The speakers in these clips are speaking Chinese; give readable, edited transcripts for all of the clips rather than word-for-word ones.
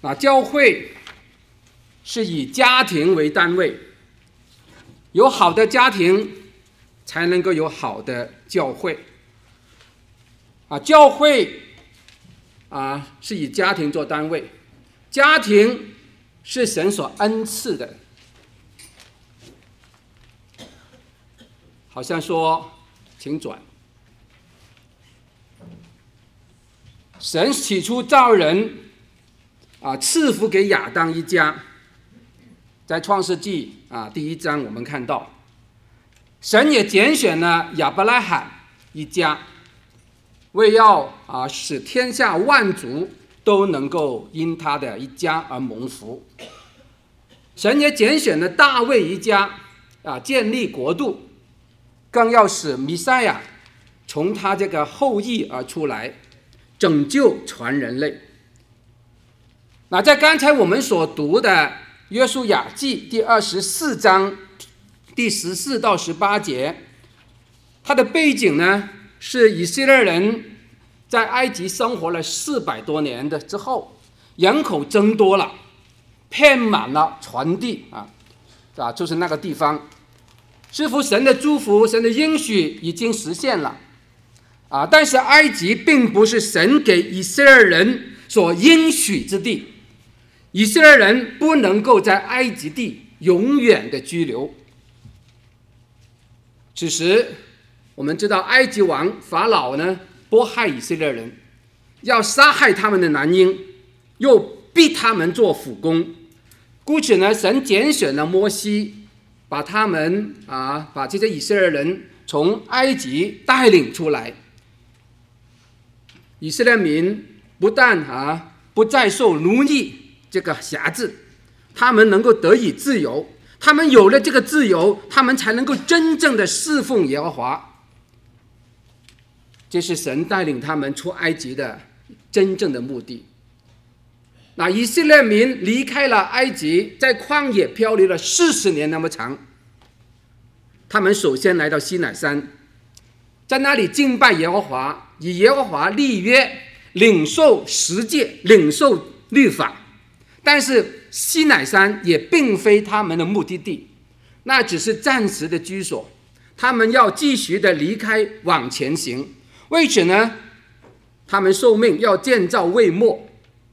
教会是以家庭为单位，有好的家庭才能够有好的教会。教会是以家庭做单位，家庭是神所恩赐的。好像说，请转。神起初造人，赐福给亚当一家。在创世纪第1章我们看到，神也拣选了亚伯拉罕一家，为要使天下万族都能够因他的一家而蒙福。神也拣选了大卫一家，建立国度，更要使弥赛亚从他这个后裔而出来，拯救全人类。在刚才我们所读的约书亚记第24章第14到18节，它的背景呢是以色列人在埃及生活了400多年的之后，人口增多了，遍满了全地就是那个地方。似乎神的祝福、神的应许已经实现了但是埃及并不是神给以色列人所应许之地，以色列人不能够在埃及地永远的居留。此时我们知道埃及王法老呢迫害以色列人，要杀害他们的男婴，又逼他们做苦工。故此呢，神拣选了摩西，把他们把这些以色列人从埃及带领出来。以色列民不但不再受奴役这个辖制，他们能够得以自由。他们有了这个自由，他们才能够真正的侍奉耶和华。这是神带领他们出埃及的真正的目的。以色列民离开了埃及，在旷野漂流了40年那么长。他们首先来到西乃山，在那里敬拜耶和华，与耶和华立约，领受十诫，领受律法。但是西乃山也并非他们的目的地，那只是暂时的居所，他们要继续的离开，往前行。为此呢，他们受命要建造会幕，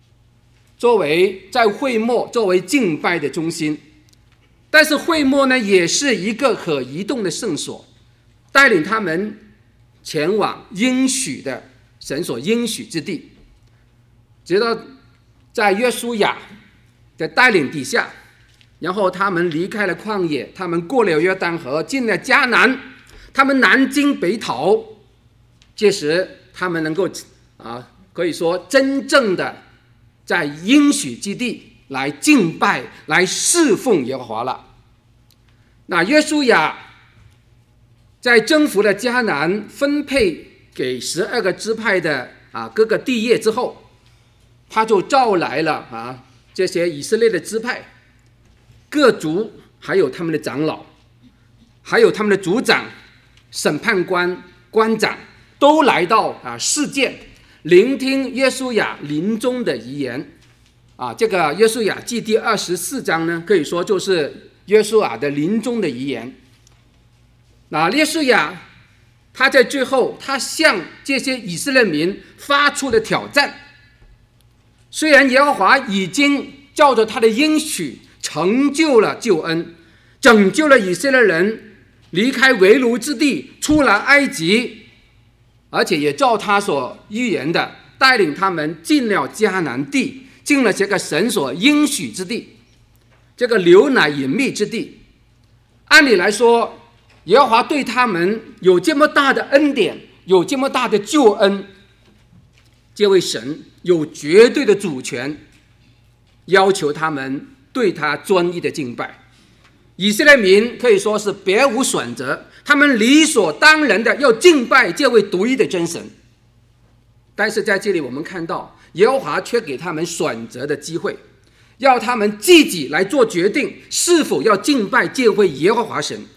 在会幕作为敬拜的中心。但是会幕呢，也是一个可移动的圣所，带领他们前往应许的神所应许之地。直到在约书亚的带领底下，然后他们离开了旷野，他们过了约旦河，进了迦南，他们南征北讨。这时他们能够可以说真正的在应许之地来敬拜，来侍奉耶和华了。约书亚在征服了迦南，分配给12个支派的各个地业之后，他就召来了这些以色列的支派各族，还有他们的长老，还有他们的族长、审判官、官长，都来到示剑，聆听约书亚临终的遗言。这个约书亚记第24章呢，可以说就是约书亚的临终的遗言。约书亚他在最后，他向这些以色列民发出了挑战。虽然耶和华已经照着他的应许成就了救恩，拯救了以色列人离开为奴之地，出了埃及，而且也照他所预言的带领他们进了迦南地，进了这个神所应许之地，这个流奶与蜜之地。按理来说，耶和华对他们有这么大的恩典，有这么大的救恩，这位神有绝对的主权，要求他们对他专一的敬拜。以色列民可以说是别无选择，他们理所当然的要敬拜这位独一的真神。但是在这里我们看到，耶和华却给他们选择的机会，要他们自己来做决定，是否要敬拜这位耶和华神。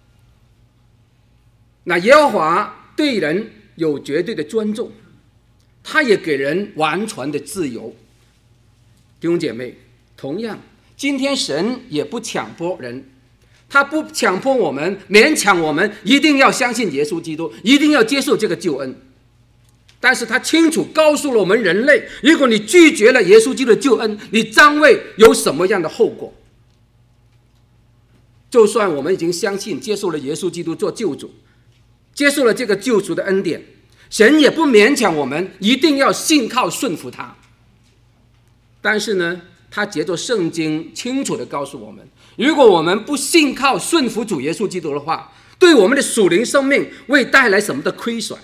耶和华对人有绝对的尊重，他也给人完全的自由。 弟兄姐妹，同样，今天神也不强迫人，他不强迫我们，勉强我们一定要相信耶稣基督，一定要接受这个救恩。但是他清楚告诉了我们人类，如果你拒绝了耶稣基督的救恩，你将会有什么样的后果。就算我们已经相信接受了耶稣基督做救主，接受了这个救赎的恩典，神也不勉强我们一定要信靠顺服他。但是呢，他借着圣经清楚地告诉我们，如果我们不信靠顺服主耶稣基督的话，对我们的属灵生命会带来什么的亏损。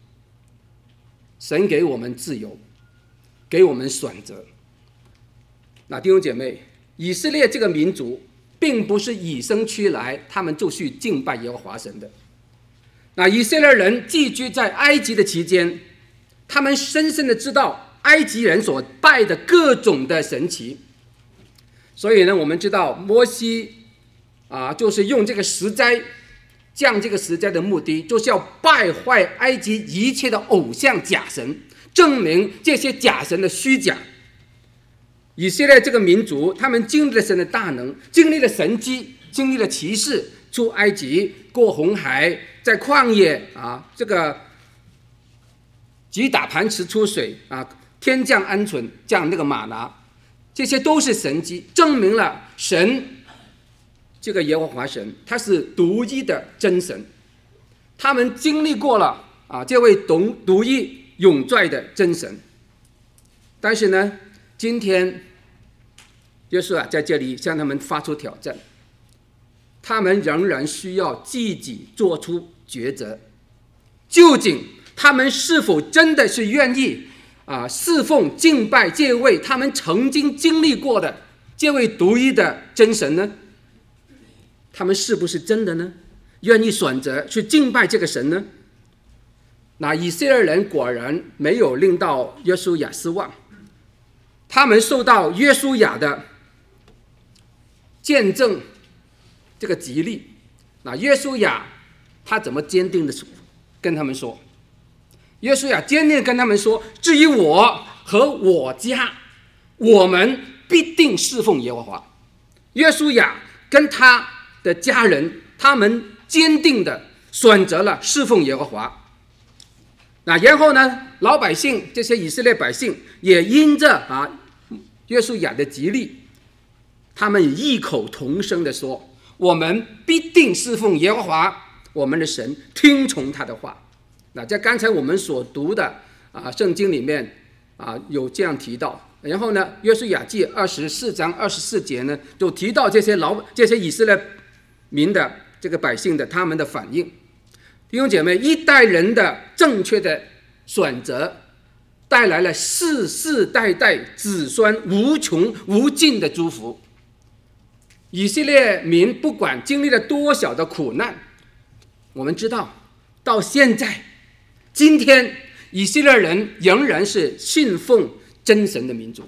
神给我们自由，给我们选择。那弟兄姐妹，以色列这个民族并不是与生俱来他们就去敬拜耶和华神的。那以色列人寄居在埃及的期间，他们深深的知道埃及人所拜的各种的神祇。所以呢，我们知道摩西就是用这个石斋，降这个石斋的目的，就是要败坏埃及一切的偶像假神，证明这些假神的虚假。以色列这个民族，他们经历了神的大能，经历了神迹，经历了奇事，出埃及，过红海，在旷野这个击打磐石出水天降鹌鹑，降那个玛拿，这些都是神迹，证明了神这个耶和华神他是独一的真神。他们经历过了这位独一永在的真神。但是呢，今天耶稣在这里向他们发出挑战，他们仍然需要自己做出抉择，究竟他们是否真的是愿意侍奉敬拜这位他们曾经经历过的这位独一的真神呢？他们是不是真的呢？愿意选择去敬拜这个神呢？那以色列人果然没有令到约书亚失望，他们受到约书亚的见证这个激励。那约书亚他怎么坚定的跟他们说？约书亚坚定跟他们说，至于我和我家，我们必定侍奉耶和华。约书亚跟他的家人，他们坚定的选择了侍奉耶和华。那然后呢，老百姓这些以色列百姓也因着约书亚的激励，他们异口同声的说，我们必定侍奉耶和华我们的神，听从他的话。那在刚才我们所读的圣经里面有这样提到。然后呢，约书亚记24章24节呢，就提到这些以色列民的这个百姓的他们的反应。弟兄姐妹，一代人的正确的选择带来了世世代代子孙无穷无尽的祝福。以色列民不管经历了多少的苦难，我们知道到现在今天以色列人仍然是信奉真神的民族。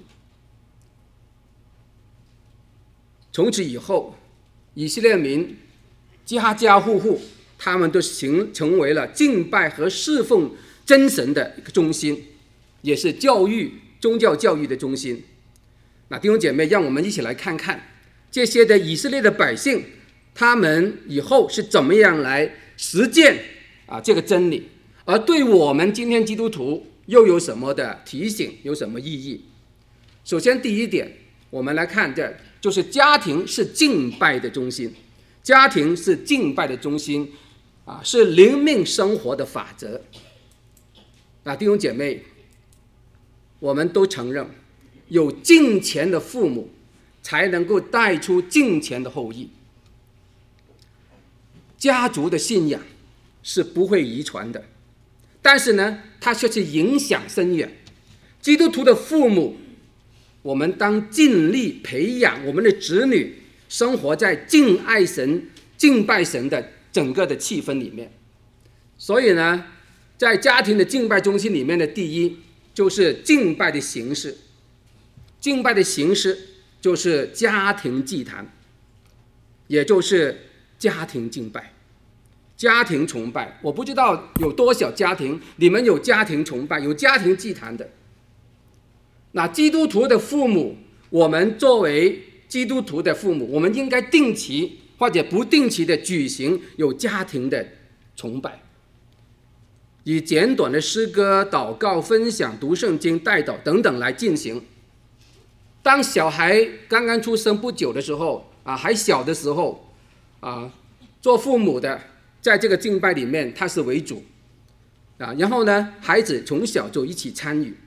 从此以后，以色列民家家户户他们都成为了敬拜和侍奉真神的一个中心，也是宗教教育的中心。那弟兄姐妹，让我们一起来看看这些的以色列的百姓，他们以后是怎么样来实践这个真理，而对我们今天基督徒又有什么的提醒，有什么意义？首先第一点，我们来看的就是家庭是敬拜的中心。家庭是敬拜的中心是灵命生活的法则。弟兄姐妹，我们都承认有敬虔的父母才能够带出敬虔的后裔。家族的信仰是不会遗传的，但是呢，它却是影响深远。基督徒的父母，我们当尽力培养我们的子女生活在敬爱神、敬拜神的整个的气氛里面。所以呢，在家庭的敬拜中心里面的第一就是敬拜的形式。敬拜的形式就是家庭祭坛，也就是家庭敬拜、家庭崇拜。我不知道有多少家庭你们有家庭崇拜、有家庭祭坛的。那基督徒的父母我们作为基督徒的父母，我们应该定期或者不定期的举行有家庭的崇拜，以简短的诗歌、祷告、分享、读圣经、代祷等等来进行。当小孩刚刚出生不久的时候还小的时候做父母的在这个敬拜里面他是为主然后呢，孩子从小就一起参与。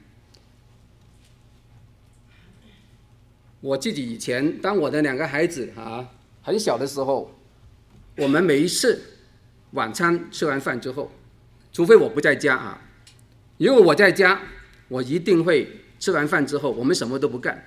我自己以前当我的2个孩子很小的时候，我们每一次晚餐吃完饭之后，除非我不在家如果我在家，我一定会吃完饭之后我们什么都不干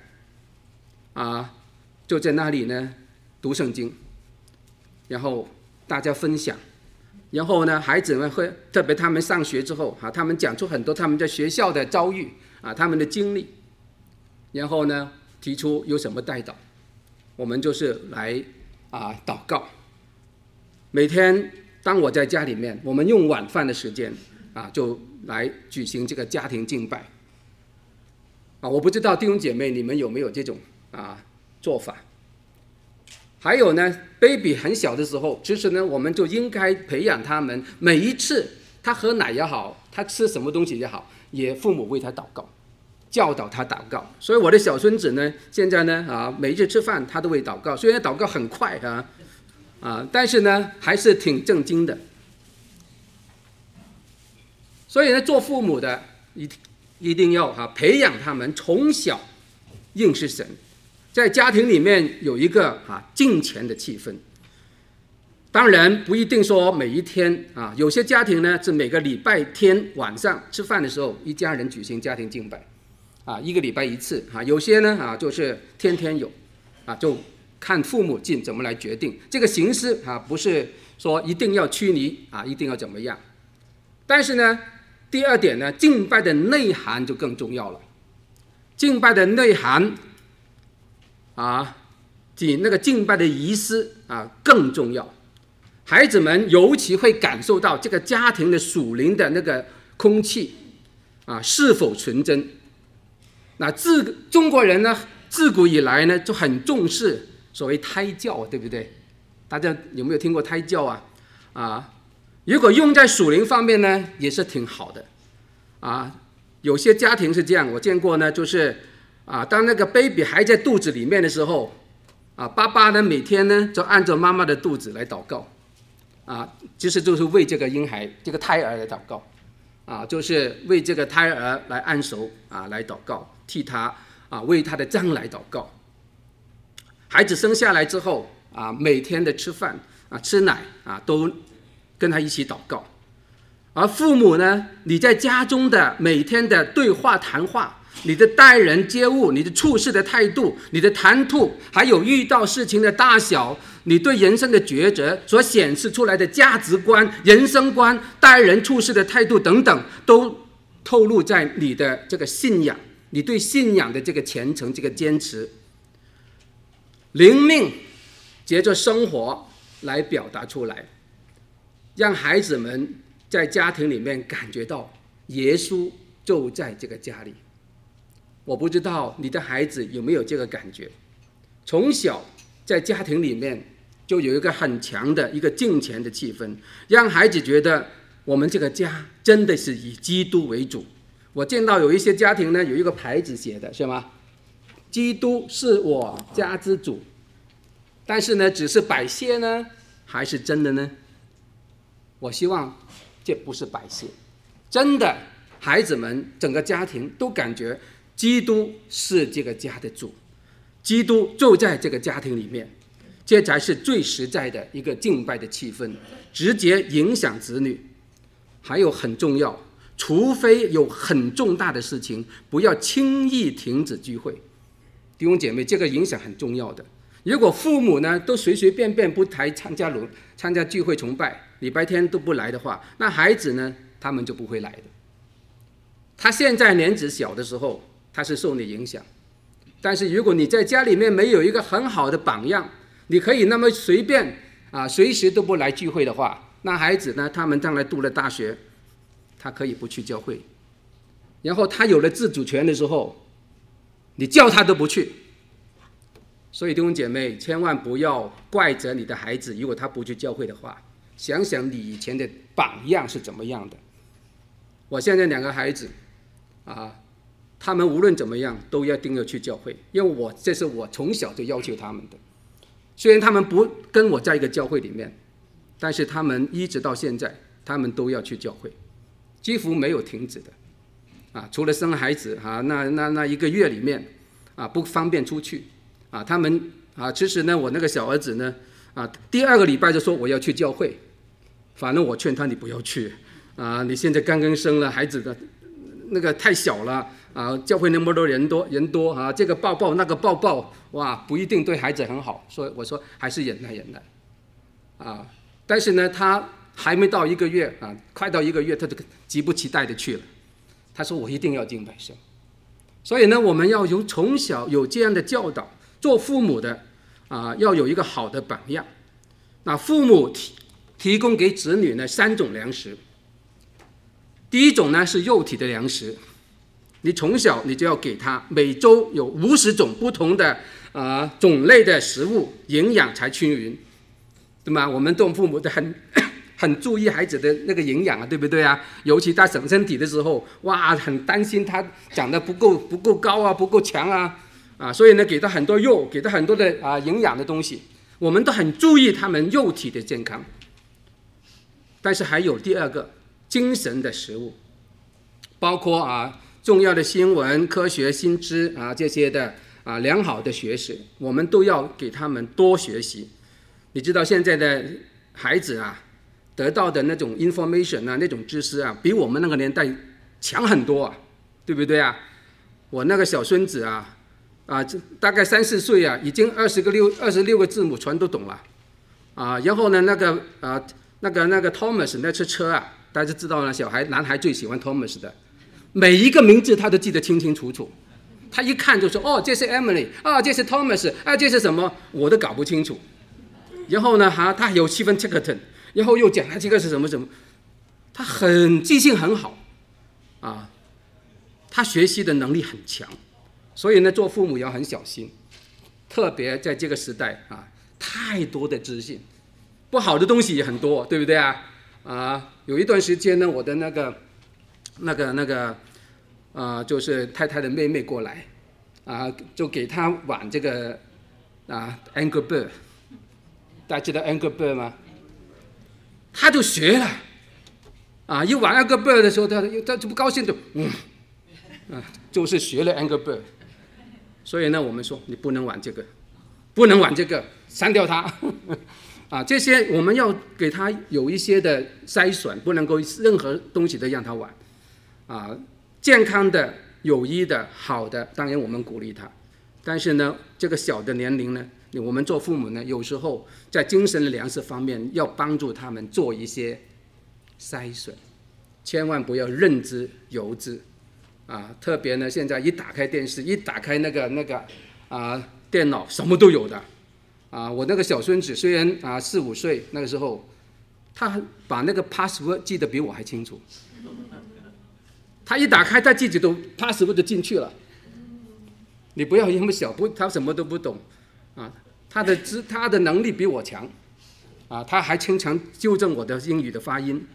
就在那里呢读圣经，然后大家分享，然后呢孩子们会特别他们上学之后他们讲出很多他们在学校的遭遇他们的经历，然后呢提出有什么代祷，我们就是来祷告。每天当我在家里面，我们用晚饭的时间就来举行这个家庭敬拜我不知道弟兄姐妹你们有没有这种做法。还有呢 baby 很小的时候，其实呢我们就应该培养他们，每一次他喝奶也好，他吃什么东西也好，也父母为他祷告，教导他祷告。所以我的小孙子呢现在呢每一次吃饭他都会祷告，虽然祷告很快但是呢还是挺正经的。所以呢做父母的一定要培养他们从小认识神，在家庭里面有一个敬虔的气氛。当然不一定说每一天有些家庭呢是每个礼拜天晚上吃饭的时候一家人举行家庭敬拜1个礼拜1次有些呢就是天天有就看父母亲怎么来决定。这个形式不是说一定要拘泥一定要怎么样。但是呢第2点呢，敬拜的内涵就更重要了。敬拜的内涵比那个敬拜的仪式更重要。孩子们尤其会感受到这个家庭的属灵的那个空气是否纯真。那中国人呢自古以来呢就很重视所谓胎教，对不对？大家有没有听过胎教如果用在属灵方面呢也是挺好的有些家庭是这样，我见过呢，就是当那个 baby 还在肚子里面的时候爸爸呢每天呢就按照妈妈的肚子来祷告其实就是为这个婴孩这个胎儿来祷告就是为这个胎儿来按手来祷告，替他为他的将来祷告。孩子生下来之后每天的吃饭吃奶都跟他一起祷告。而父母呢，你在家中的每天的对话谈话，你的待人接物，你的处事的态度，你的谈吐，还有遇到事情的大小，你对人生的抉择所显示出来的价值观、人生观、待人处事的态度等等，都透露在你的这个信仰，你对信仰的这个虔诚、这个坚持。灵命藉着生活来表达出来，让孩子们在家庭里面感觉到耶稣就在这个家里。我不知道你的孩子有没有这个感觉，从小在家庭里面就有一个很强的一个敬虔的气氛，让孩子觉得我们这个家真的是以基督为主。我见到有一些家庭呢，有一个牌子写的是吗？基督是我家之主。但是呢，只是摆设呢，还是真的呢？我希望这不是摆设，真的，孩子们整个家庭都感觉基督是这个家的主，基督就在这个家庭里面，这才是最实在的一个敬拜的气氛，直接影响子女。还有很重要，除非有很重大的事情，不要轻易停止聚会。弟兄姐妹，这个影响很重要的。如果父母呢都随随便便不来参加聚会崇拜，礼拜天都不来的话，那孩子呢他们就不会来的。他现在年纪小的时候他是受你影响，但是如果你在家里面没有一个很好的榜样，你可以那么随便随时都不来聚会的话，那孩子呢他们将来读了大学，他可以不去教会，然后他有了自主权的时候，你叫他都不去， 所以弟兄姐妹，千万不要怪责你的孩子，如果他不去教会的话，想想你以前的榜样是怎么样的。我现在2个孩子他们无论怎么样都一定要去教会，因为这是我从小就要求他们的。虽然他们不跟我在一个教会里面，但是他们一直到现在他们都要去教会，几乎没有停止的除了生孩子那1个月里面不方便出去他们其实呢，我那个小儿子呢第2个礼拜就说我要去教会，反正我劝他你不要去你现在刚刚生了孩子的那个太小了教会那么多人多这个抱抱那个抱抱，哇，不一定对孩子很好，所以我说还是忍耐但是呢，他还没到1个月快到1个月，他就急不及待的去了。他说我一定要敬拜神。所以呢，我们要从小有这样的教导，做父母的要有一个好的榜样。那父母提供给子女呢3种粮食。第一种呢是肉体的粮食，你从小你就要给他，每周有50种不同的种类的食物，营养才均匀，对吗？我们做父母的很注意孩子的那个营养对不对尤其他长身体的时候，哇，很担心他长得不够高不够强所以呢，给他很多肉，给他很多的营养的东西，我们都很注意他们肉体的健康。但是还有第2个精神的食物，包括重要的新闻、科学新知这些的良好的学识，我们都要给他们多学习。你知道现在的孩子得到的那种 information 那种知识比我们那个年代强很多对不对我那个小孙子大概3、4岁已经26个字母全都懂了然后呢那个 Thomas 那车大家知道男孩最喜欢 Thomas 的，每一个名字他都记得清清楚楚，他一看就说这是 Emily 这是 Thomas 这是什么，我都搞不清楚。然后呢他有7分 Checkerton， 然后又讲他这个是什么什么，他记性很好他学习的能力很强。所以呢，做父母要很小心，特別在這個時代太多的資訊，不好的東西也很多，對不對有一段時間呢，我的就是太太的妹妹過來就給她玩這個Angry Bird， 大家知道 Angry Bird 嗎？她就學了一玩 Angry Bird 的時候，她就不高興，就是學了 Angry Bird。所以呢，我們說你不能玩這個，不能玩這個，刪掉它這些我們要給他有一些的篩選，不能夠任何東西都讓他玩健康的、有益的、好的，當然我們鼓勵他。但是呢，這個小的年齡呢，我們做父母呢，有時候在精神的糧食方面要幫助他們做一些篩選，千萬不要任之由之特別呢，現在一打開電視，一打開那個電腦，什麼都有的我那個小孫子雖然4、5歲，那個時候他把那個 password 記得比我還清楚，他一打開他自己都 password 就進去了。你不要因為小，他什麼都不懂他的能力比我強他還經常糾正我的英語的發音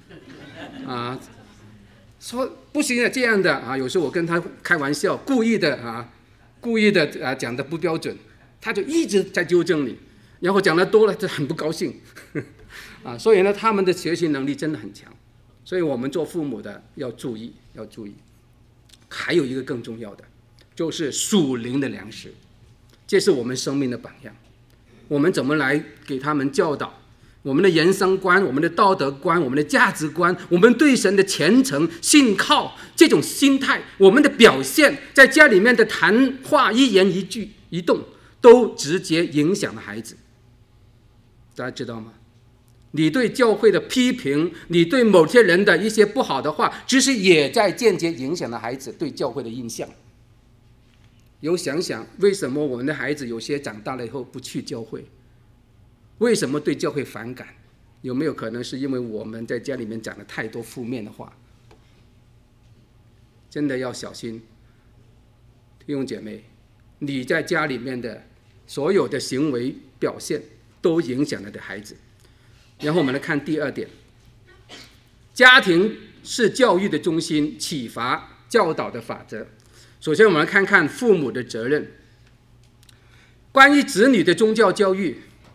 說不行這樣的有時候我跟他開玩笑，故意的講得不標準，他就一直在糾正你，然後講得多了就很不高興所以呢，他們的學習能力真的很強，所以我們做父母的要注意。還有一個更重要的，就是屬靈的糧食，這是我們生命的榜樣。我們怎麼來給他們教導我們的人生觀、我們的道德觀、我們的價值觀、我們對神的虔誠信靠，這種心態，我們的表現，在家裡面的談話一言一句一動都直接影響了孩子。大家知道嗎？你對教會的批評，你對某些人的一些不好的話，其實也在間接影響了孩子對教會的印象。有想想為什麼我們的孩子有些長大了以後不去教會，為什麼對教會反感？有沒有可能是因為我們在家裡面講了太多負面的話？真的要小心。弟兄姐妹，你在家裡面的所有的行为表现都影响了的孩子。然后我们来看第二点，家庭是教育的中心，启发教导的法则。首先我们来看看父母的责任。关于子女的宗教教育，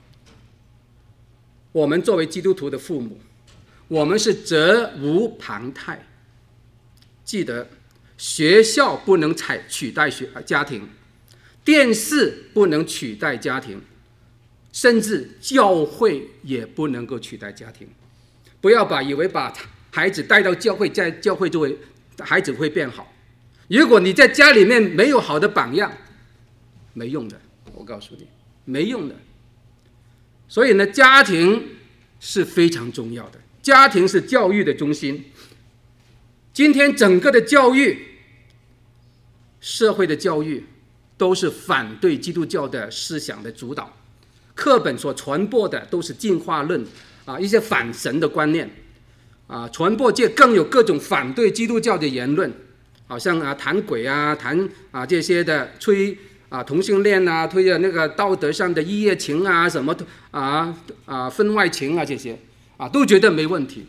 我们作为基督徒的父母，我们是责无旁贷。记得学校不能取代家庭，电视不能取代家庭，甚至教会也不能够取代家庭。不要以为把孩子带到教会，在教会孩子会变好。如果你在家里面没有好的榜样，没用的，我告诉你，没用的。所以呢，家庭是非常重要的，家庭是教育的中心。今天整个的教育，社会的教育都是反对基督教的思想的主导，课本所传播的都是进化论一些反神的观念传播界更有各种反对基督教的言论，好像谈鬼谈这些的，吹同性恋推那个道德上的一夜情什么婚外情这些都觉得没问题。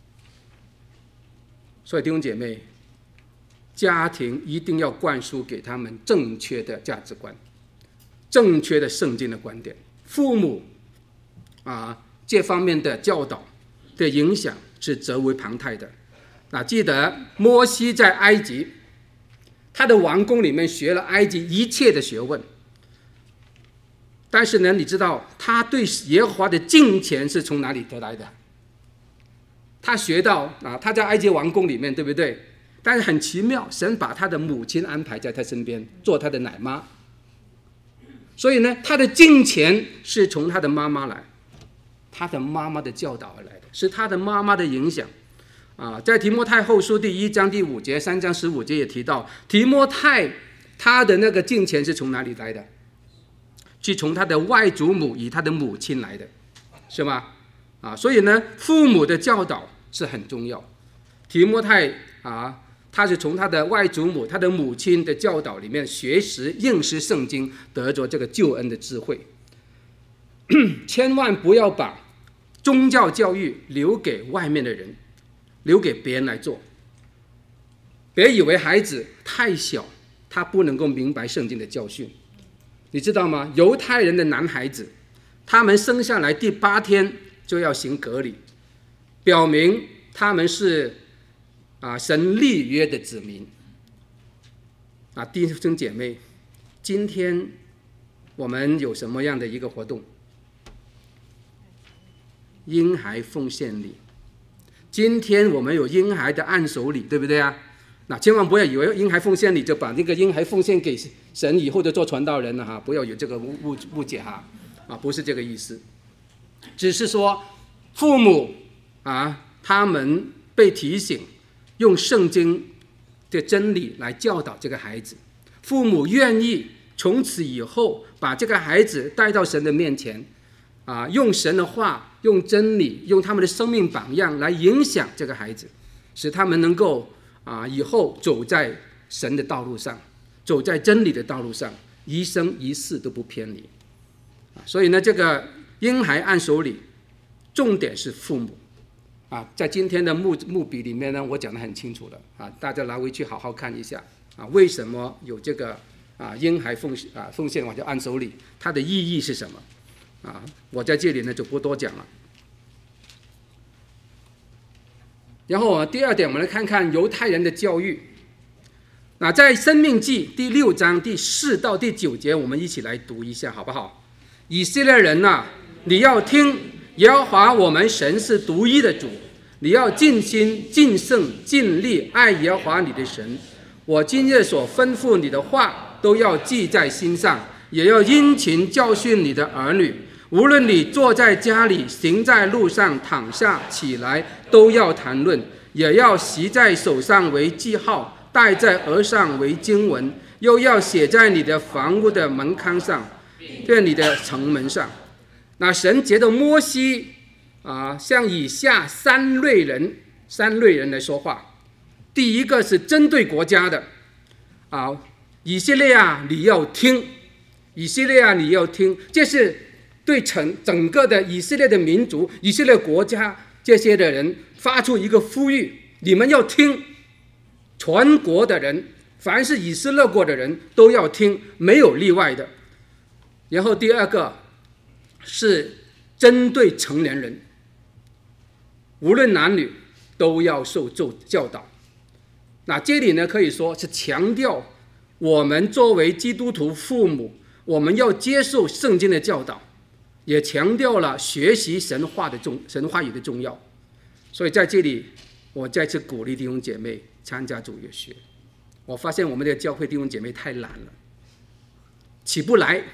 所以弟兄姐妹，家庭一定要灌输给他们正确的价值观，正确的圣经的观点。父母这方面的教导的影响是责无旁贷的。记得摩西在埃及，他的王宫里面学了埃及一切的学问，但是呢，你知道他对耶和华的敬虔是从哪里得来的？他学到他在埃及王宫里面，对不对？但是很奇妙，神把他的母亲安排在他身边，做他的奶妈。所以呢，他的敬虔是从他的妈妈来，他的妈妈的教导而来的，是他的妈妈的影响在提摩太后书第1章第5节、3章15节也提到，提摩太他的那个敬虔是从哪里来的？是从他的外祖母与他的母亲来的，是吗？所以呢，父母的教导是很重要。提摩太他是从他的外祖母、他的母亲的教导里面学识、认识圣经，得着这个救恩的智慧。千万不要把宗教教育留给外面的人，留给别人来做。别以为孩子太小，他不能够明白圣经的教训。你知道吗？犹太人的男孩子，他们生下来第8天就要行割礼，表明他们是神立约的子民。弟兄姐妹，今天我们有什么样的一个活动？婴孩奉献礼。今天我们有婴孩的按手礼，对不对千万不要以为婴孩奉献礼就把那个婴孩奉献给神，以后就做传道人了不要有这个误解不是这个意思。只是说父母他们被提醒用圣经的真理来教导这个孩子，父母愿意从此以后把这个孩子带到神的面前用神的话、用真理、用他们的生命榜样来影响这个孩子，使他们能够以后走在神的道路上，走在真理的道路上，一生一世都不偏离。所以呢，这个婴孩按手礼重点是父母在今天的目笔里面呢，我讲得很清楚了大家拿回去好好看一下为什么有这个婴孩奉献叫按手礼，它的意义是什么我在这里呢就不多讲了。然后第二点，我们来看看犹太人的教育。在申命记第6章第4到第9节，我们一起来读一下好不好？以色列人你要听，耶和华我们神是独一的主，你要尽心尽性尽力爱耶和华你的神。我今日所吩咐你的话都要记在心上，也要殷勤教训你的儿女。无论你坐在家里，行在路上，躺下起来，都要谈论，也要习在手上为记号，戴在额上为经文，又要写在你的房屋的门框上，在你的城门上。神藉着摩西向以下三类人来说话。第一个是针对国家的以色列你要听， 以色列啊，你要听，这是对整个的以色列的民族、以色列国家这些的人发出一个呼吁，你们要听，全国的人，凡是以色列国的人都要听，没有例外的。然后第二个是针对成年人，无论男女都要受教导。那这里呢，可以说是强调我们作为基督徒父母，我们要接受圣经的教导，也强调了学习神话语的重要。所以在这里，我再次鼓励弟兄姐妹参加主日学。我发现我们的教会弟兄姐妹太懒了，起不来。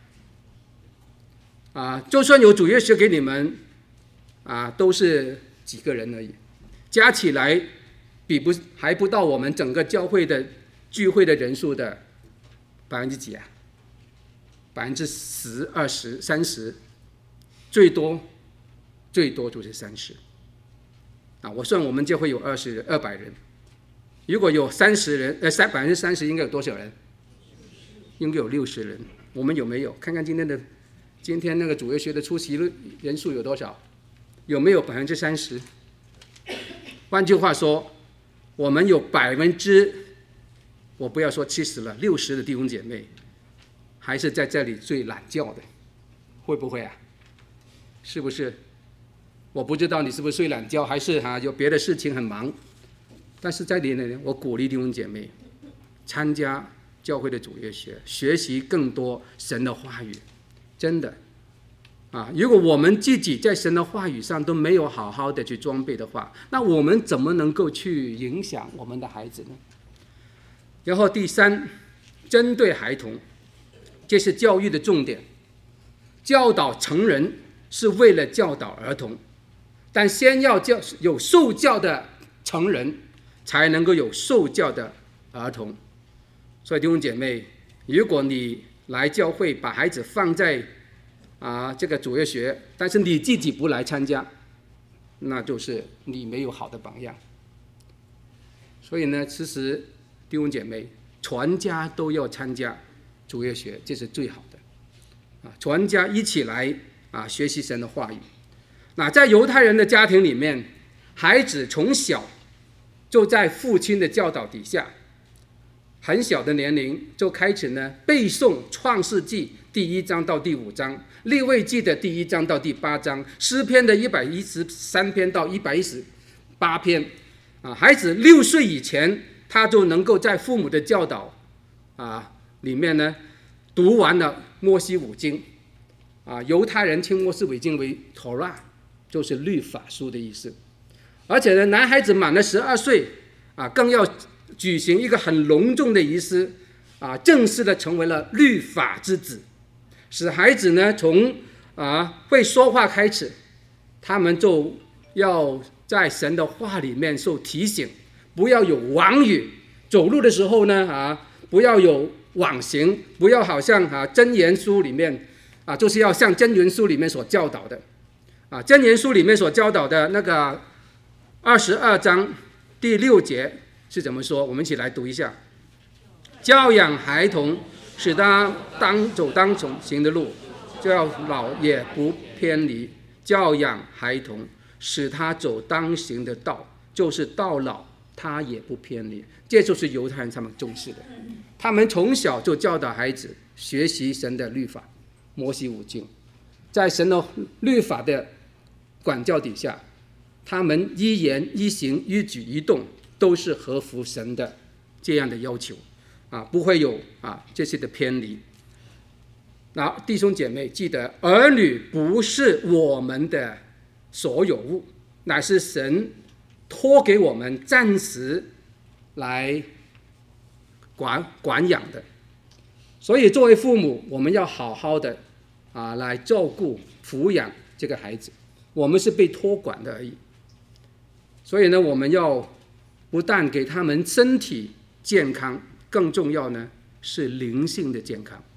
就算有主日学给你们，都是几个人而已，加起来还不到我们整个教会的聚会的人数的几%啊？10%、20%、30%，最多就是30%。我算我们教会有200人，如果有30人，30%应该有多少人？应该有60人。我们有没有？看看今天那个主日学的出席人数有多少？有没有30%？换句话说，我们有我不要说70了，60的弟兄姐妹，还是在这里最懒觉的，会不会啊？是不是？我不知道你是不是睡懒觉，还是有别的事情很忙。但是在这里呢，我鼓励弟兄姐妹参加教会的主日学，学习更多神的话语。真的如果我们自己在神的话语上都没有好好的去装备的话，那我们怎么能够去影响我们的孩子呢？然后第三，针对孩童，这是教育的重点。教导成人是为了教导儿童，但先要有受教的成人，才能够有受教的儿童。所以弟兄姐妹，如果你来教会把孩子放在这个主日学，但是你自己不来参加，那就是你没有好的榜样。所以呢，其实弟兄姐妹，全家都要参加主日学，这是最好的。全家一起来学习神的话语。那在犹太人的家庭里面，孩子从小就在父亲的教导底下，很小的年龄就开始呢背诵创世纪第1章到第5章，利未记的第1章到第8章，诗篇的113篇到118篇。孩子6岁以前，他就能够在父母的教导里面呢读完了摩西五经。犹太人称摩西五经为 Torah， 就是律法书的意思。而且呢，男孩子满了12岁更要举行一个很隆重的仪式正式的成为了律法之子，使孩子呢从会说话开始，他们就要在神的话里面受提醒，不要有妄语，走路的时候呢不要有妄行，不要好像箴言书里面就是要像箴言书里面所教导的箴言书里面所教导的那个22章第6节是怎么说？我们一起来读一下。教养孩童，使他走当行的路，就要老也不偏离。教养孩童，使他走当行的道，就是到老他也不偏离。这就是犹太人他们重视的。他们从小就教导孩子学习神的律法，摩西五经，在神的律法的管教底下，他们一言一行一举一动都是合乎神的这样的要求不会有这些的偏离。那弟兄姐妹记得，儿女不是我们的所有物，乃是神托给我们暂时来管养的。所以作为父母，我们要好好的来照顾抚养这个孩子，我们是被托管的而已。所以呢，我们要不但给他们身体健康，更重要呢是灵性的健康。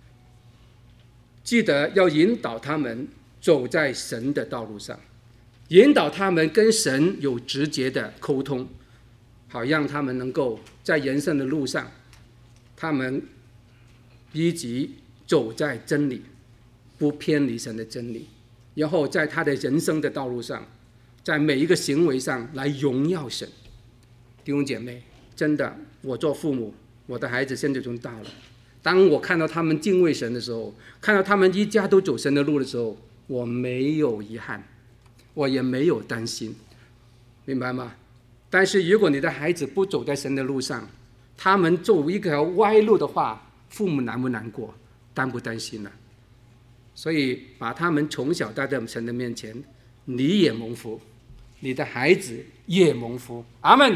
记得要引导他们走在神的道路上，引导他们跟神有直接的沟通，好让他们能够在人生的路上，他们积极走在真理，不偏离神的真理，然后在他的人生的道路上，在每一个行为上来荣耀神。弟兄姐妹，真的，我做父母，我的孩子现在已经大了，当我看到他们敬畏神的时候，看到他们一家都走神的路的时候，我没有遗憾，我也没有担心，明白吗？但是如果你的孩子不走在神的路上，他们走一条歪路的话，父母难不难过，担不担心呢？所以把他们从小带到神的面前，你也蒙福，你的孩子也蒙福。阿们。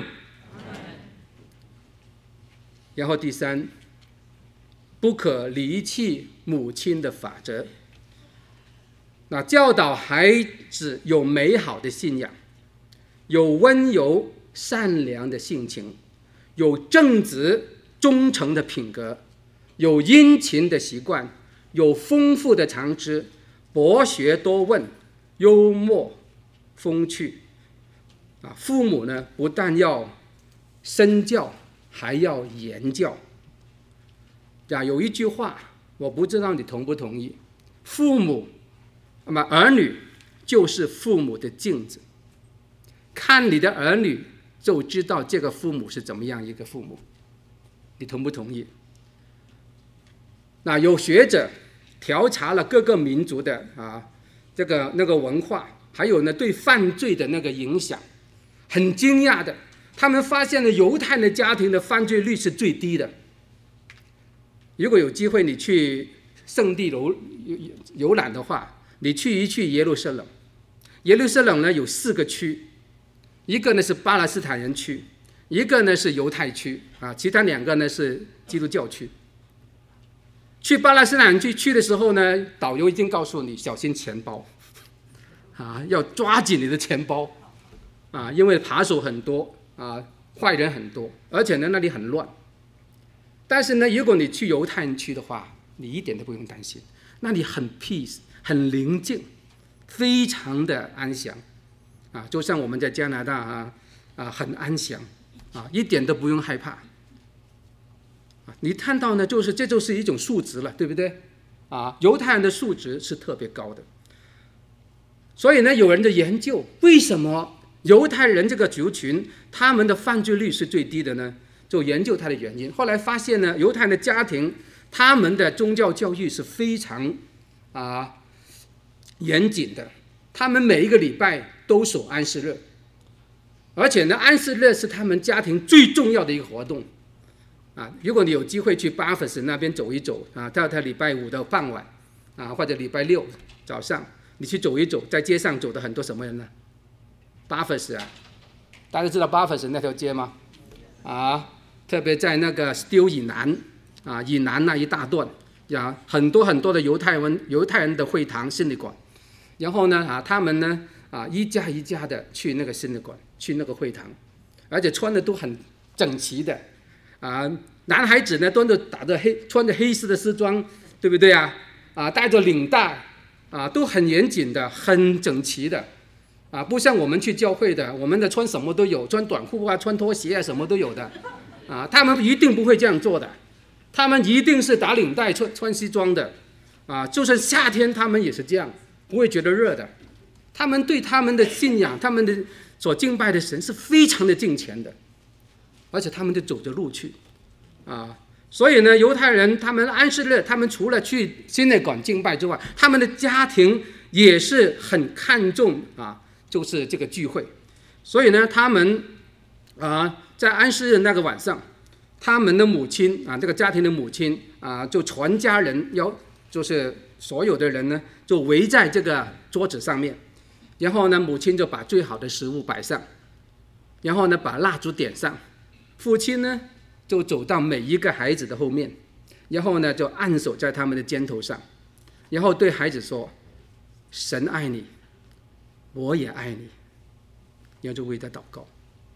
然后第三，不可离弃母亲的法则。那教导孩子有美好的信仰，有温柔善良的性情，有正直忠诚的品格，有殷勤的习惯，有丰富的常识，博学多问，幽默风趣。父母呢，不但要身教，还要言教。有一句话，我不知道你同不同意：父母，儿女就是父母的镜子，看你的儿女就知道这个父母是怎么样一个父母。你同不同意？有学者调查了各个民族的那个文化，还有呢对犯罪的那个影响，很惊讶的，他们发现了犹太的家庭的犯罪率是最低的。如果有机会你去圣地游览的话，你去一去耶路撒冷。耶路撒冷呢有4个区，一个呢是巴勒斯坦人区，一个呢是犹太区，其他2个呢是基督教区。去巴勒斯坦区去的时候呢，导游已经告诉你小心钱包，要抓紧你的钱包，因为扒手很多，坏人很多，而且呢那里很乱。但是呢，如果你去犹太人区的话，你一点都不用担心，那里很 peace， 很宁静，非常的安详，就像我们在加拿大很安详，一点都不用害怕。你看到呢，这就是一种素质了，对不对？犹太人的素质是特别高的。所以呢，有人的研究，为什么犹太人这个族群他们的犯罪率是最低的呢？就研究它的原因。后来发现呢，犹太人的家庭他们的宗教教育是非常严谨的，他们每一个礼拜都守安息日，而且呢，安息日是他们家庭最重要的一个活动。如果你有机会去巴弗斯那边走一走，到他礼拜5的傍晚，或者礼拜6早上，你去走一走，在街上走的很多什么人呢？巴弗斯大家知道巴弗斯那条街吗？特别在那个 Still 以南那一大段，很多很多的犹太人的会堂 synagogue， 然后呢他们呢一家一家的去那个 synagogue， 去那个会堂，而且穿的都很整齐的。男孩子呢穿着黑色的西装，对不对带着领带，都很严谨的，很整齐的，不像我们去教会的，我们的穿什么都有，穿短裤穿拖鞋什么都有的，他们一定不会这样做的，他们一定是打领带穿西装的，就算夏天他们也是这样，不会觉得热的。他们对他们的信仰，他们的所敬拜的神是非常的敬虔的。而且他们就走着路去，所以呢，犹太人他们安息日，他们除了去synagogue敬拜之外，他们的家庭也是很看重就是这个聚会。所以呢，他们在安息日那个晚上，他们的母亲这个家庭的母亲就全家人就是所有的人呢，就围在这个桌子上面，然后呢，母亲就把最好的食物摆上，然后呢，把蜡烛点上。父亲呢，就走到每一个孩子的后面，然后呢，就按手在他们的肩头上，然后对孩子说：“神爱你，我也爱你。”然后就为他祷告。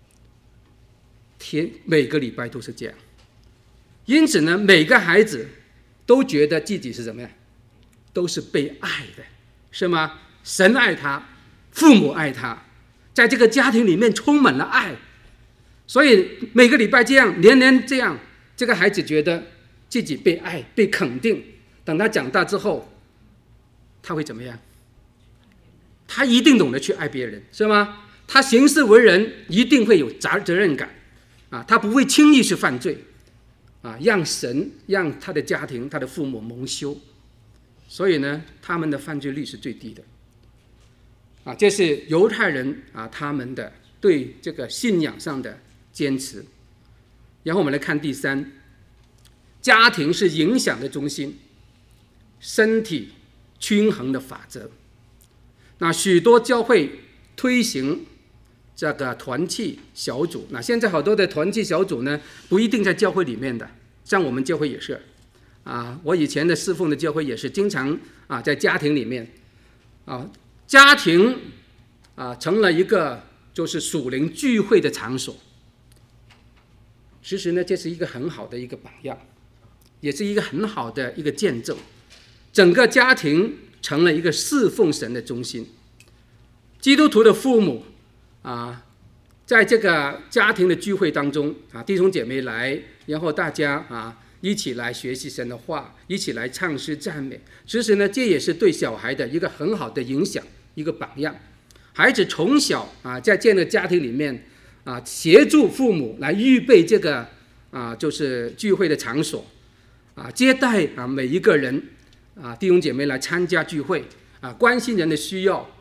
每个礼拜都是这样。因此呢，每个孩子都觉得自己是怎么样，都是被爱的，是吗？神爱他，父母爱他，在这个家庭里面充满了爱。所以每个礼拜这样，年年这样，这个孩子觉得自己被爱、被肯定， 等他长大之后，他会怎么样？他一定懂得去爱别人，是吗？他行事为人一定会有责任感啊，他不会轻易去犯罪啊，让神让他的家庭他的父母蒙羞，所以呢他们的犯罪率是最低的啊。这是犹太人啊他们的对这个信仰上的坚持。然后我们来看第三，家庭是影响的中心，身体均衡的法则。那许多教会推行这个团契小组，那现在好多的团契小组呢，不一定在教会里面的，像我们教会也是啊，我以前的侍奉的教会也是经常啊在家庭里面啊，家庭啊成了一个就是属灵聚会的场所。其实呢，这是一个很好的一个榜样，也是一个很好的一个见证，整个家庭成了一个侍奉神的中心。基督徒的父母啊，在这个家庭的聚会当中啊，弟兄姐妹来，然后大家啊一起来学习神的话，一起来唱诗赞美。其实呢，这也是对小孩的一个很好的影响，一个榜样。孩子从小啊，在这样的家庭里面啊，协助父母来预备这个啊，就是聚会的场所啊，接待啊每一个人啊，弟兄姐妹来参加聚会啊，关心人的需要，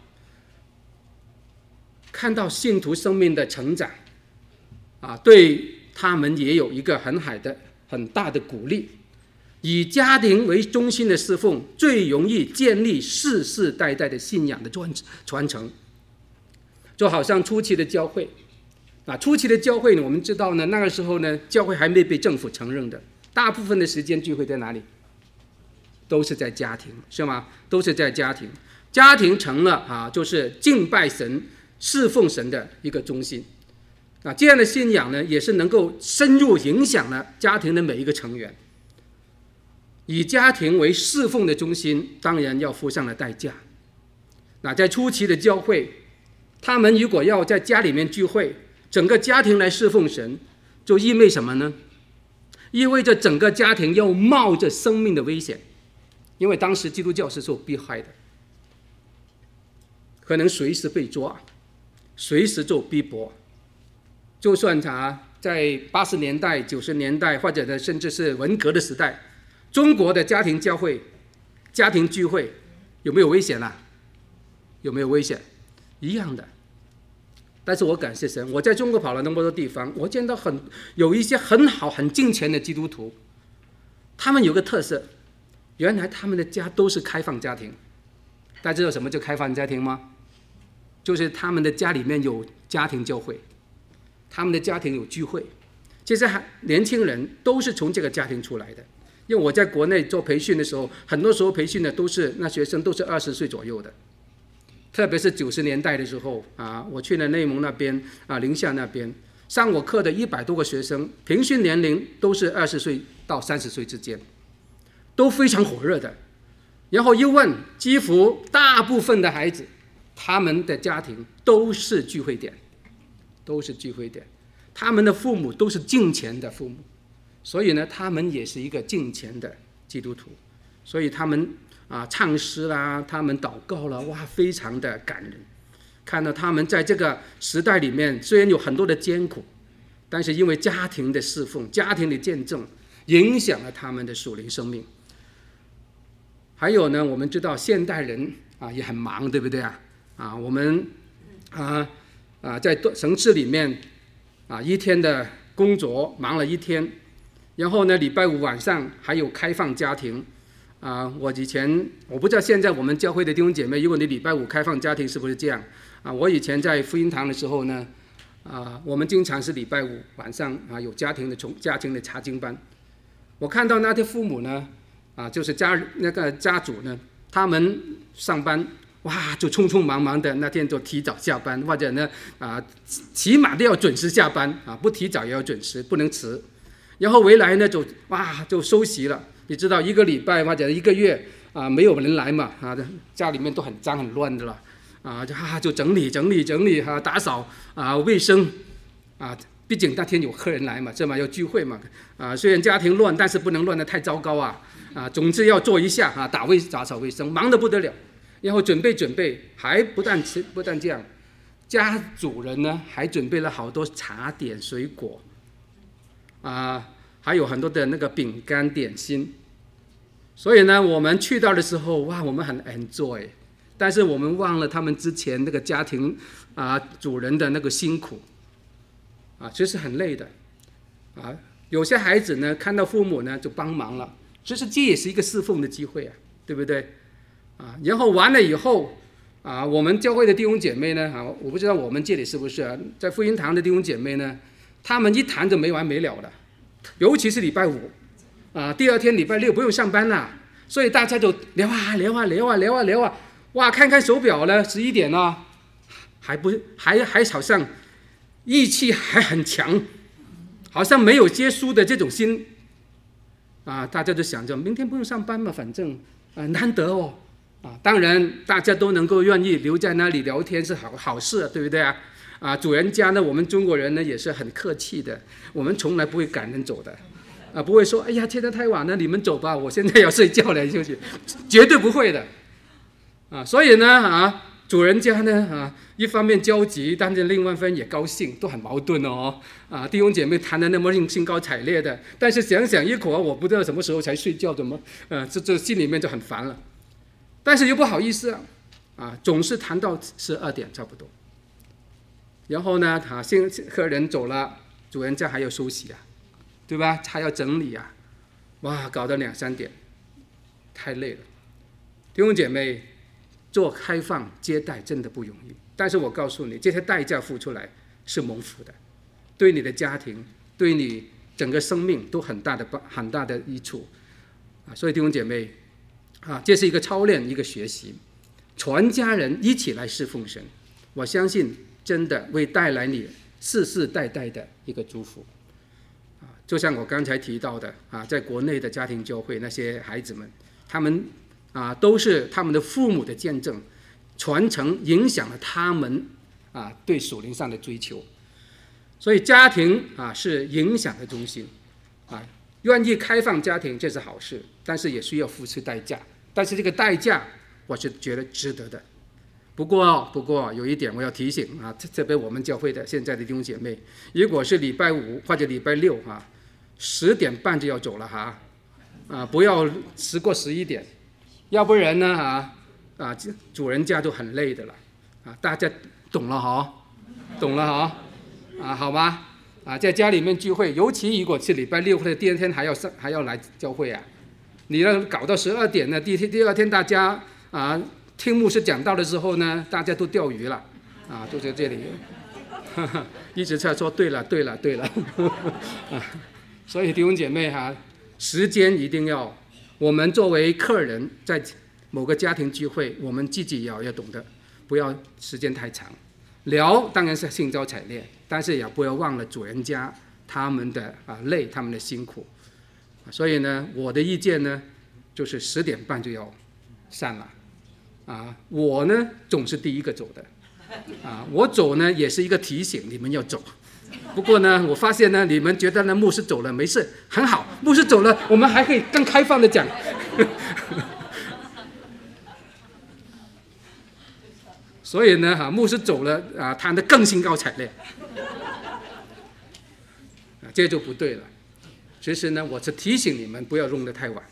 看到信徒生命的成长啊，对他们也有一个很大的鼓励。以家庭为中心的侍奉，最容易建立世世代代的信仰的传承。就好像初期的教会啊，初期的教会呢，我们知道呢，那个时候呢，教会还没被政府承认的，大部分的时间聚会在哪里？都是在家庭，是吗？都是在家庭，家庭成了啊，就是敬拜神、侍奉神的一个中心啊。这样的信仰呢，也是能够深入影响了家庭的每一个成员。以家庭为侍奉的中心，当然要付上了代价。那在初期的教会，他们如果要在家里面聚会，整个家庭来侍奉神，就意味什么呢？意味着整个家庭要冒着生命的危险，因为当时基督教是受迫害的，可能随时被抓，随时受逼迫。就算在80年代、90年代，或者呢甚至是文革的时代，中国的家庭教会、家庭聚会有没有危险啊？有没有危险？一样的。但是我感谢神，我在中国跑了那么多地方，我见到有一些很好很敬虔的基督徒，他们有个特色，原来他们的家都是开放家庭。大家知道什么叫开放家庭吗？就是他们的家里面有家庭教会，他们的家庭有聚会，这些年轻人都是从这个家庭出来的。因为我在国内做培训的时候，很多时候培训的那学生都是20岁左右的，特别是90年代的时候啊，我去了内蒙那边啊，宁夏那边，上我课的100多个学生，平均年龄都是20岁到30岁之间，都非常火热的。然后一问，几乎大部分的孩子，他们的家庭都是聚会点，都是聚会点，他们的父母都是敬虔的父母，所以呢，他们也是一个敬虔的基督徒，所以他们啊唱诗啦，他们祷告啦，哇，非常的感人。看到他们在这个时代里面，虽然有很多的艰苦，但是因为家庭的侍奉、家庭的见证，影响了他们的属灵生命。还有呢，我们知道现代人啊也很忙，对不对啊？啊，我们在城市里面啊一天的工作忙了一天，然后呢礼拜五晚上还有开放家庭啊。我不知道现在我们教会的弟兄姐妹，如果你礼拜五开放家庭是不是这样啊？我以前在福音堂的时候呢，我们经常是礼拜五晚上啊有家庭的查经班。我看到那些父母呢，就是那个家主呢，他们上班哇就匆匆忙忙的，那天就提早下班，或者呢起码都要准时下班啊，不提早也要准时，不能迟。然后回来呢就收拾了。你知道1个礼拜或者1个月啊没有人来嘛啊，家里面都很脏很乱的了啊，就整理打扫啊卫生啊， 毕竟那天有客人来嘛，是吗？有聚会嘛，虽然家庭乱，但是不能乱得太糟糕啊，总之要做一下啊，打扫卫生，忙得不得了，然后准备，还不但这样，家主人呢还准备了好多茶点、水果，还有很多的那个饼干点心，所以呢，我们去到的时候，哇，我们很 enjoy， 但是我们忘了他们之前那个家庭主人的那个辛苦。其实很累的，有些孩子呢看到父母呢就帮忙了，其实这也是一个侍奉的机会啊，对不对？然后完了以后，我们教会的弟兄姐妹呢，我不知道我们这里是不是在福音堂的弟兄姐妹呢，他们一谈就没完没了的，尤其是礼拜五，第二天礼拜六不用上班了，所以大家就聊啊，哇，看看手表了，11点了，还好像义气还很强，好像没有结束的这种心，大家就想着明天不用上班嘛，反正难得哦，当然大家都能够愿意留在那里聊天是好事，对不对啊？主人家呢，我们中国人呢也是很客气的，我们从来不会赶人走的，不会说哎呀现在太晚了，你们走吧，我现在要睡觉了休息，绝对不会的，所以呢主人家呢一方面焦急，但是另外一方面也高兴，都很矛盾哦。弟兄姐妹谈得那么兴高采烈的，但是想想一口我不知道什么时候才睡觉，怎么这心里面就很烦了。但是又不好意思总是谈到12点差不多。然后呢，客人走了，主人家还要休息对吧？还要整理哇，搞到2、3点，太累了。弟兄姐妹，做开放接待真的不容易，但是我告诉你，这些代价付出来是蒙福的，对你的家庭，对你整个生命都很大的益处所以弟兄姐妹这是一个操练，一个学习，全家人一起来侍奉神，我相信真的会带来你世世代代的一个祝福就像我刚才提到的在国内的家庭教会那些孩子们，他们都是他们的父母的见证，传承影响了他们对属灵上的追求。所以家庭是影响的中心愿意开放家庭这是好事，但是也需要付出代价，但是这个代价我是觉得值得的。不过有一点我要提醒特别我们教会的现在的弟兄姐妹，如果是礼拜五或者礼拜六10点半就要走了不要迟过11点，要不然呢主人家就很累的了大家懂了好吗在家里面聚会，尤其如果是礼拜六或者第二天还要来教会你要搞到12点呢，第二天大家听牧师讲道的时候呢，大家都钓鱼了都在这里一直在说对了所以弟兄姐妹时间一定要，我们作为客人在某个家庭聚会，我们自己也要懂得，不要时间太长，聊当然是兴高采烈，但是也不要忘了主人家他们的累，他们的辛苦所以呢，我的意见呢就是10点半就要散了我呢总是第一个走的我走呢也是一个提醒你们要走。不过呢，我发现呢，你们觉得呢，牧师走了没事，很好，牧师走了，我们还可以更开放的讲。所以呢，牧师走了谈得更兴高采烈，这就不对了。其实呢，我是提醒你们不要用得太晚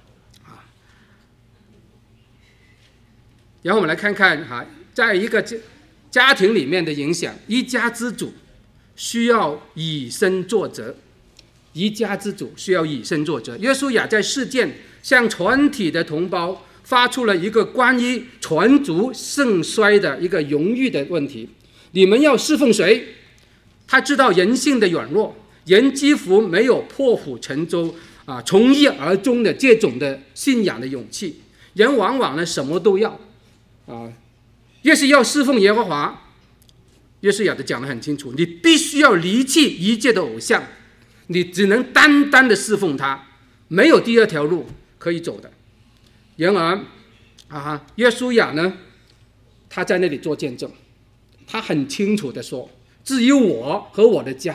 然后我们来看看在一个家庭里面的影响，一家之主需要以身作则，一家之主需要以身作则。约书亚在事件向全体的同胞发出了一个关于全族盛衰的一个荣誉的问题：你们要侍奉谁？他知道人性的软弱，人几乎没有破釜沉舟从一而终的这种的信仰的勇气。人往往呢什么都要越是要侍奉耶和华，约书亚讲得很清楚，你必须要离弃一切的偶像，你只能单单的侍奉他，没有第二条路可以走的。然而约书亚呢，他在那里做见证，他很清楚的说，至于我和我的家，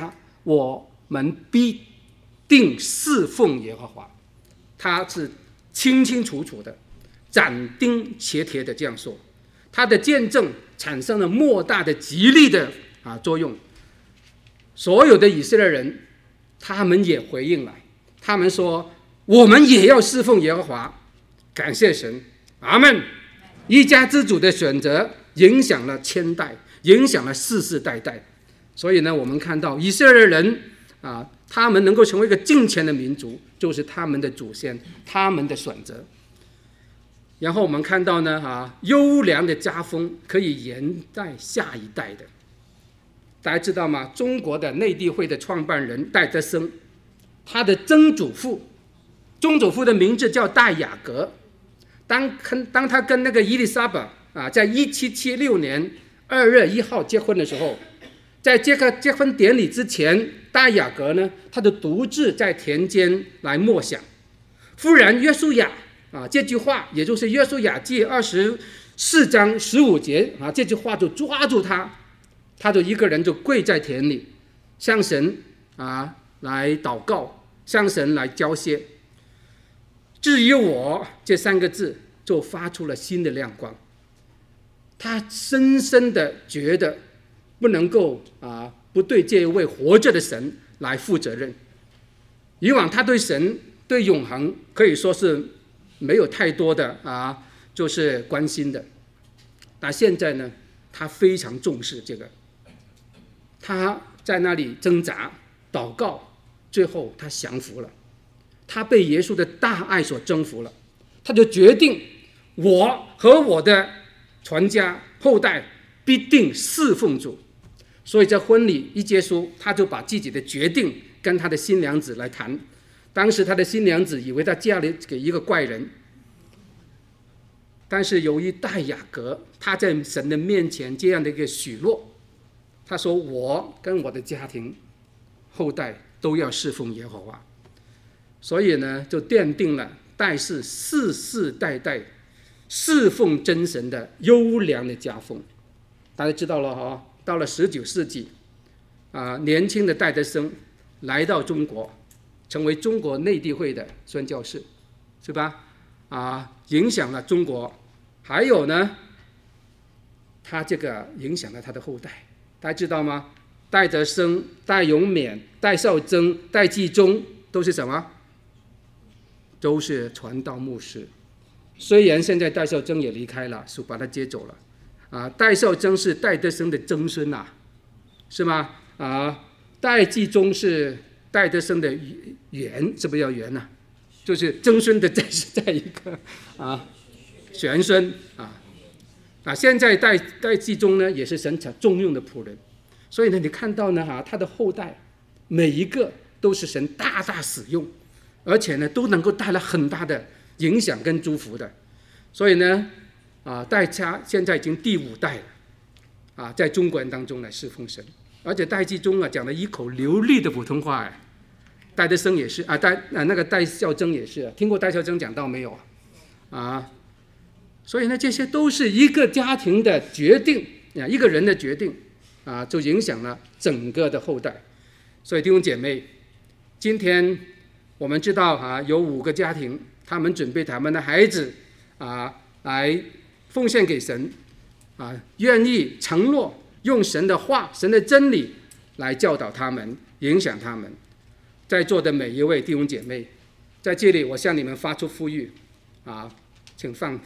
我们必定侍奉耶和华。他是清清楚楚的、斩钉截铁的这样说，他的见证产生了莫大的激励的作用。所有的以色列人，他们也回应了，他们说：“我们也要侍奉耶和华。”感谢神，阿们。一家之主的选择影响了千代，影响了世世代代。所以呢，我们看到以色列人他们能够成为一个敬虔的民族，就是他们的祖先，他们的选择。然后我们看到呢，优良的家风可以延代下一代的。大家知道吗？中国的内地会的创办人戴德生，他的曾祖父的名字叫戴雅各。当他跟那个伊丽莎白在1776年2月1号结婚的时候，在结婚典礼之前，戴雅各呢，他就独自在田间来默想。夫人约书亚这句话，也就是约书亚记24章15节这句话就抓住他，他就一个人就跪在田里，向神来祷告，向神来交谢。至于我这3个字就发出了新的亮光。他深深的觉得不能够不对这一位活着的神来负责任。以往他对神对永恒可以说是没有太多的就是关心的，但现在呢，他非常重视这个。他在那里挣扎祷告，最后他降服了，他被耶稣的大爱所征服了，他就决定我和我的全家后代必定侍奉主。所以在婚礼一结束，他就把自己的决定跟他的新娘子来谈。当时他的新娘子以为他嫁了给一个怪人，但是由于戴雅各他在神的面前这样的一个许诺，他说我跟我的家庭后代都要侍奉耶和华。所以呢，就奠定了戴氏世世代代侍奉真神的优良的家风。大家知道了到了19世纪年轻的戴德生来到中国，成为中国内地会的宣教士，是吧？影响了中国。还有呢，他这个影响了他的后代，大家知道吗？戴德生、戴永勉、戴绍曾、戴季忠都是什么？都是传道牧师。虽然现在戴绍曾也离开了，属把他接走了。戴绍曾是戴德生的曾孙是吗？戴季忠是戴德生的元，是不是叫元就是曾孙的再一个玄孙现在戴季忠呢，也是神重用的仆人。所以呢，你看到呢他的后代每一个都是神大大使用，而且呢都能够带来很大的影响跟祝福的。所以呢戴家现在已经第5代了在中国人当中来侍奉神。而且戴季忠讲了一口流利的普通话戴德生也是那个戴孝曾也是听过戴孝曾讲道没有所以呢，这些都是一个家庭的决定一个人的决定就影响了整个的后代。所以弟兄姐妹，今天我们知道有5个家庭，他们准备他们的孩子来奉献给神愿意承诺用神的话、神的真理来教导他们、影响他们。在座的每一位弟兄姐妹，在这里我向你们发出呼吁请放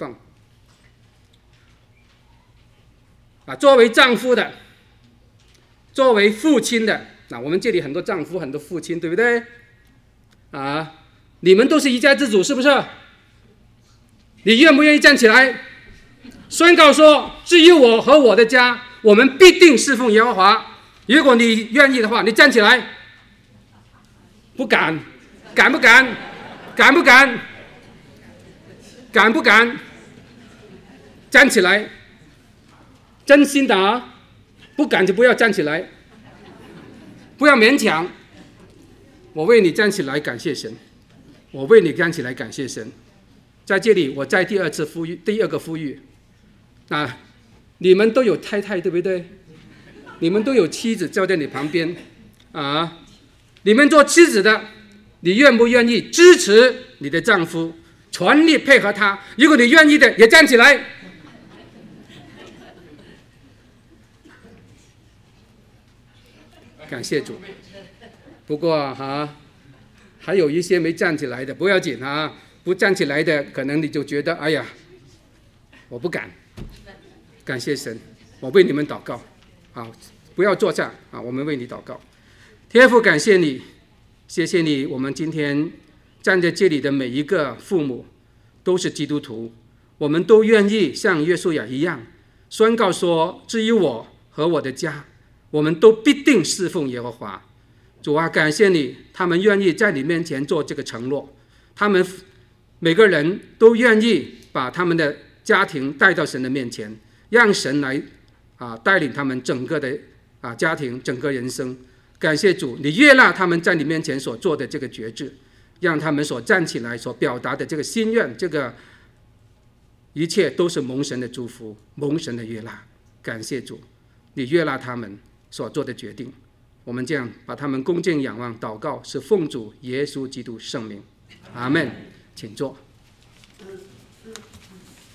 作为丈夫的，作为父亲的我们这里很多丈夫很多父亲，对不对你们都是一家之主，是不是？你愿不愿意站起来宣告说，至于我和我的家，我们必定侍奉耶和华？如果你愿意的话，你站起来。不敢？敢不敢？敢不敢？敢不敢？站起来。真心的不敢就不要站起来，不要勉强。我为你站起来感谢神，我为你站起来感谢神。在这里我再第二个呼吁你们都有太太对不对？你们都有妻子坐在你旁边你们做妻子的，你愿不愿意支持你的丈夫，全力配合他？如果你愿意的，也站起来。感谢主。不过还有一些没站起来的，不要紧不站起来的，可能你就觉得哎呀，我不敢。感谢神，我为你们祷告。不要坐下我们为你祷告。天父，感谢你，谢谢你，我们今天站在这里的每一个父母都是基督徒，我们都愿意像约书亚一样宣告说，至于我和我的家，我们都必定侍奉耶和华。主感谢你，他们愿意在你面前做这个承诺，他们每个人都愿意把他们的家庭带到神的面前，让神来带领他们整个的家庭，整个人生。感谢主，你悦纳他们在你面前所做的这个决志，让他们所站起来所表达的这个心愿，这个一切都是蒙神的祝福，蒙神的悦纳。感谢主，你悦纳他们所做的决定。我们这样把他们恭敬仰望祷告，是奉主耶稣基督圣名，阿们。请坐。